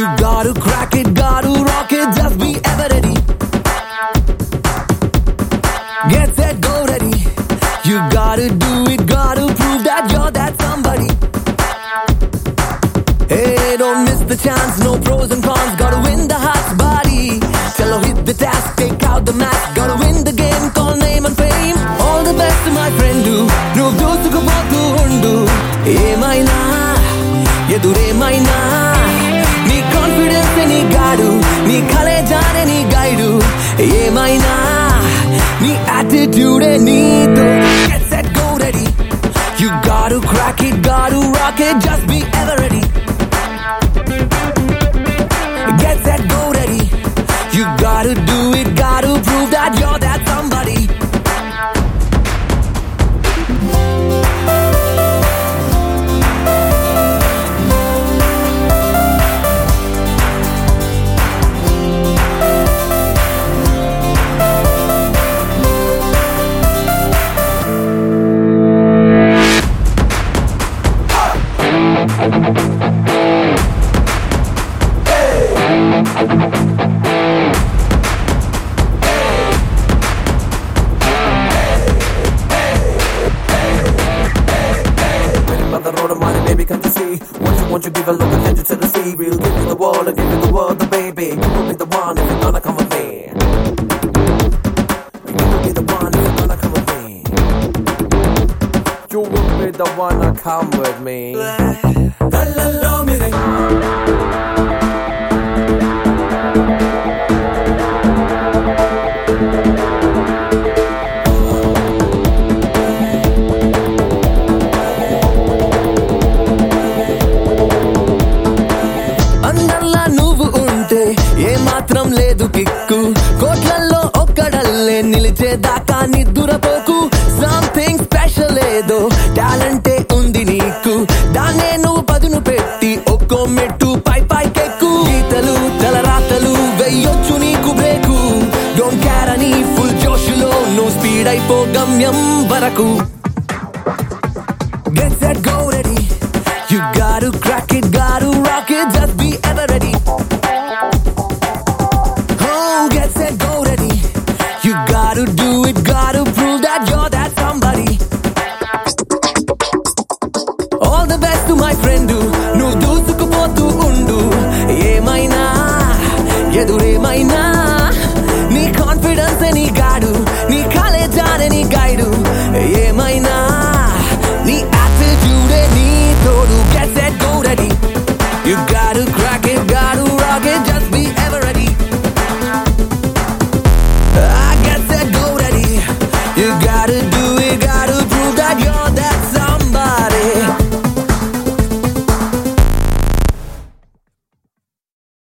gotta crack it, gotta rock it, just be ever ready. Get set, go ready. You gotta do it, gotta prove that you're that somebody. Hey, don't miss the chance, no pros and cons, gotta win the heart's body. Chalo, hit the task, take out the mask, gotta win the game, call name and fame. All the best to my friend do, నువ్వు దూసుకుపోతూ ఉండు. ఏమైనా ఎదురేమైనా నీ confidence నీ గాడు, నీ కలే జానే నీ guide. ఏమైనా నీ యాటిట్యూడే నీతో. Get set, go ready. You gotta crack it, gotta rock it, just be ever ready. Get set, go ready. You gotta do it, gotta prove that you're that somebody. Won't you give a look attention to the sea? We'll give you the world and give you the world, the baby. You will be the one if you're gonna come with me. You will be the one if you're gonna come with me. You will be the one to come with me. మాత్రం లేదు kick, కోట్లల్లో ఒక్కడల్లే నిలిచేదాకా నిద్దురపోకు. Something special ఏదో టాలెంటే ఉంది నీకు, దాన్నే నువ్వు పదును పెట్టి ఒక్కో మెట్టు పై పైకెక్కు. గీతలు తలరాతలు వెయ్యొచ్చు నీకు బ్రేకు, డోంట్ కేర్ అని ఫుల్ జోషులో నువ్వు స్పీడ్ అయిపో గమ్యం వరకు. Get set, go ready. You gotta crack it, gotta rock it, just be ever ready. Get set, go ready. You gotta do it, gotta prove that you're that somebody. All the best to my friend do, నువ్వు దూసుకుపోతూ ఉండు. ఏమైనా ఎదురేమైనా నీ confidence నీ గాడు, నీ కలే జానే నీ guide. ఏమైనా నీ యాటిట్యూడే నీ తోడు. Get set, go ready. You gotta crack it, gotta rock it, just be ever ready. I get set, go ready. You got